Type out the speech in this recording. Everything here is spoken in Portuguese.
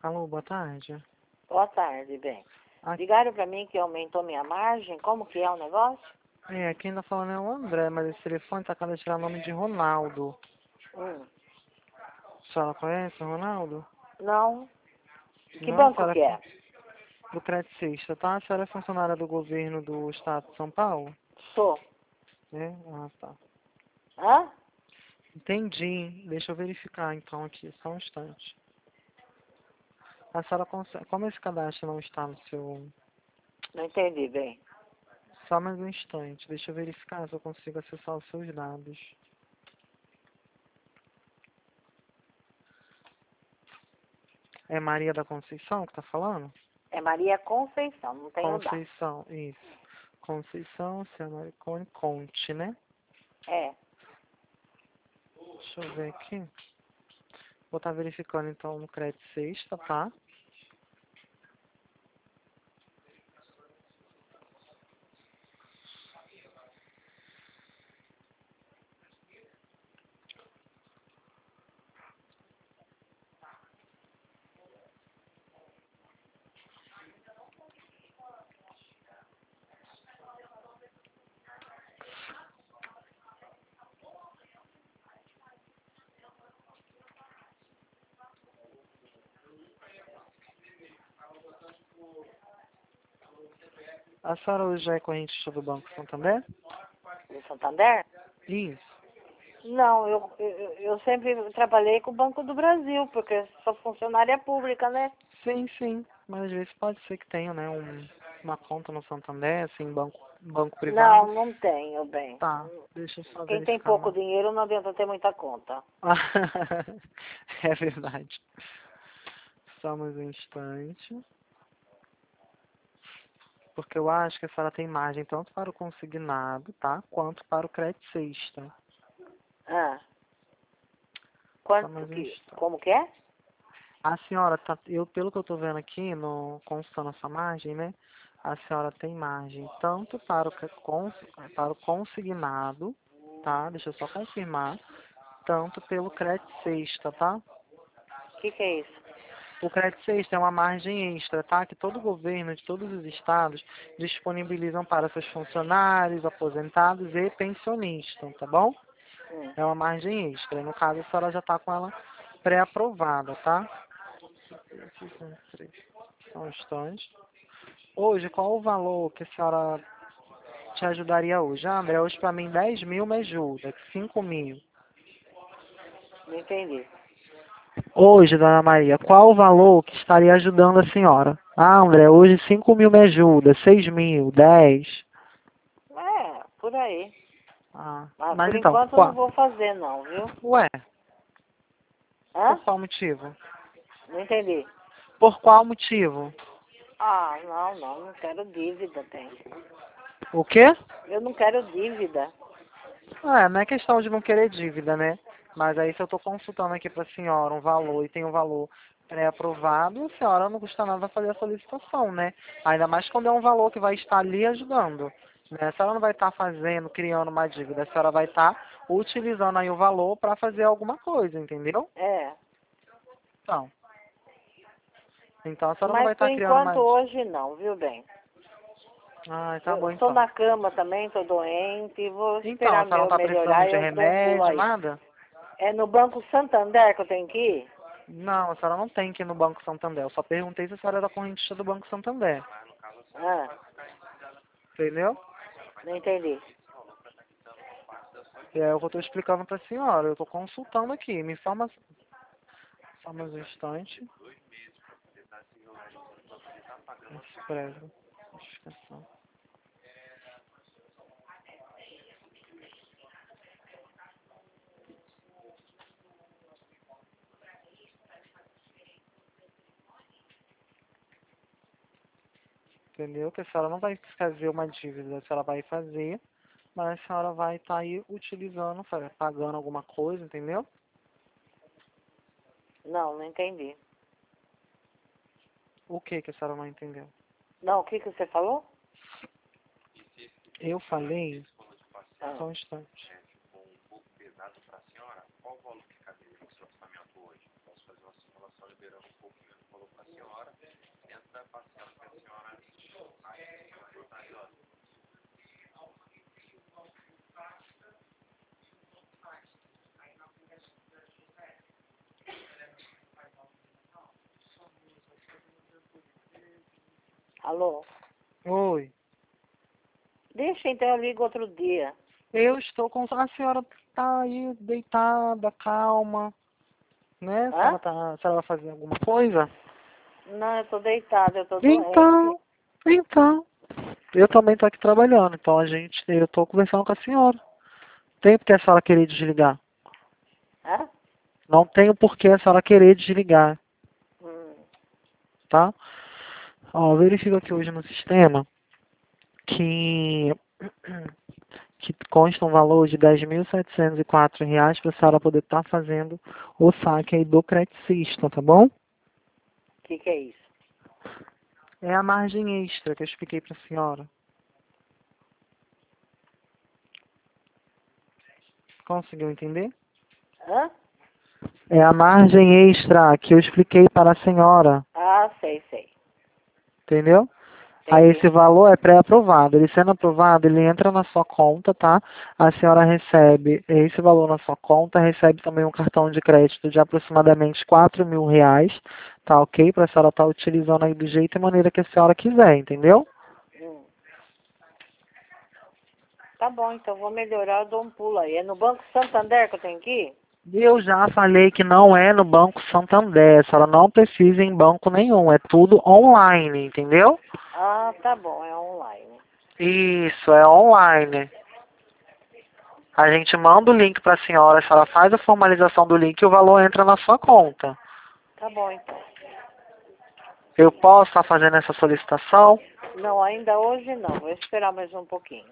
Alô, boa tarde. Boa tarde, bem. Aqui, Ligaram pra mim que aumentou minha margem. Como que é o negócio? quem tá falando é o André, mas esse telefone tá cada tirar nome de Ronaldo. Hum. A senhora conhece o Ronaldo? Não. Que Não, a banco senhora que é? do Credicista, tá? A senhora é funcionária do governo do estado de São Paulo? Sou. É? Ah, tá. Hã? Entendi. Deixa eu verificar então aqui, só um instante. A senhora consegue... Como esse cadastro não está no seu... Não entendi bem. Só mais um instante. Deixa eu verificar se eu consigo acessar os seus dados. É Maria da Conceição que tá falando? É Maria Conceição, não tenho dado. Conceição, isso. Conceição, Senhora Maricone, Conte, né? É. Deixa eu ver aqui. Vou estar verificando então no crédito sexta, tá? A senhora hoje é correntista do Banco Santander? Do Santander? Isso. Não, eu sempre trabalhei com o Banco do Brasil, porque sou funcionária pública, né? Sim, sim. Mas às vezes pode ser que tenha, né, uma conta no Santander, assim, banco privado. Não, não tenho, bem. Tá, deixa eu só Quem tem verificar pouco uma. dinheiro não adianta ter muita conta. É verdade. Só mais um instante. Porque eu acho que a senhora tem margem tanto para o consignado, tá? Quanto para o crédito sexta. Ah, Só quanto mais um que... instante. Como que é? A senhora tá, pelo que eu tô vendo aqui, no constando essa margem, né? A senhora tem margem tanto para para o consignado, tá? Deixa eu só confirmar. Tanto pelo crédito sexta, tá? O que é isso? O crédito sexta é uma margem extra, tá? Que todo governo de todos os estados disponibilizam para seus funcionários, aposentados e pensionistas, tá bom? Hum. É uma margem extra. No caso, a senhora já está com ela pré-aprovada, tá? Só um instante. Hoje, qual o valor que a senhora te ajudaria hoje? Ah, André, hoje para mim 10 mil me ajuda, 5 mil. Não entendi. Hoje, dona Maria, qual o valor que estaria ajudando a senhora? Ah, André, hoje 5 mil me ajuda, 6 mil, 10. É, por aí. Mas Mas por então, enquanto eu não vou fazer não, viu? Ué, por Hã? qual motivo? Não entendi. Por qual motivo? Ah, não quero dívida, tem. O quê? Eu não quero dívida. Não é questão de não querer dívida, né? Mas aí se eu estou consultando aqui para a senhora um valor e tem um valor pré-aprovado, a senhora não custa nada fazer a solicitação, né? Ainda mais quando é um valor que vai estar ali ajudando. Né? A senhora não vai estar fazendo, criando uma dívida, a senhora vai estar utilizando aí o valor para fazer alguma coisa, entendeu? É. Então, então a senhora não Mas vai por estar criando enquanto uma... hoje não, viu, bem? Ah, tá Eu bom estou então. na cama também, estou doente, vou Então, a esperar senhora não meu está precisando melhorar e de eu pulo remédio, aí. nada? É no Banco Santander que eu tenho que ir? Não, a senhora não tem que ir no Banco Santander. Eu só perguntei se a senhora era correntista do Banco Santander. Ah, Entendeu? não entendi. E é o que eu estou explicando para a senhora. Eu estou consultando aqui. Me informa só mais um instante. Expresso. Notificação. Entendeu? Que a senhora não vai fazer uma dívida. A senhora vai fazer, mas a senhora vai estar aí utilizando, pagando alguma coisa, entendeu? Não entendi. O que que a senhora não entendeu? Não, o que você falou? Eu falei, Ah, só um instante. Alô? Oi. Deixa então, eu ligo outro dia. Eu estou com... A senhora tá aí deitada, calma, né? Hã? A senhora vai fazer alguma coisa? Não, eu tô deitada, eu tô doente. Então, então. Eu também tô aqui trabalhando, então eu tô conversando com a senhora. Tem por que a senhora querer desligar. Hã? Não tenho por que a senhora querer desligar, Hum. tá? Ó, verifico aqui hoje no sistema que, que consta um valor de R$ 10.704 para a senhora poder estar fazendo o saque aí do Credicista, tá bom? Que é isso? É a margem extra que eu expliquei para a senhora. Conseguiu entender? Hã? É a margem extra que eu expliquei para a senhora, Ah, sei. entendeu? Aí Entendi. esse valor é pré-aprovado. Ele sendo aprovado, ele entra na sua conta, tá? A senhora recebe esse valor na sua conta, recebe também um cartão de crédito de aproximadamente R$ 4.000, tá ok? Para a senhora estar utilizando aí do jeito e maneira que a senhora quiser, entendeu? Hum. Tá bom, então vou melhorar, eu dou um pulo aí. É no Banco Santander que eu tenho que ir? Eu já falei que não é no Banco Santander, a senhora não precisa ir em banco nenhum, é tudo online, entendeu? Ah, tá bom, é online. Isso, é online. A gente manda o link para a senhora faz a formalização do link e o valor entra na sua conta. Tá bom, então. Eu posso estar fazendo essa solicitação? Não, ainda hoje não. Vou esperar mais um pouquinho.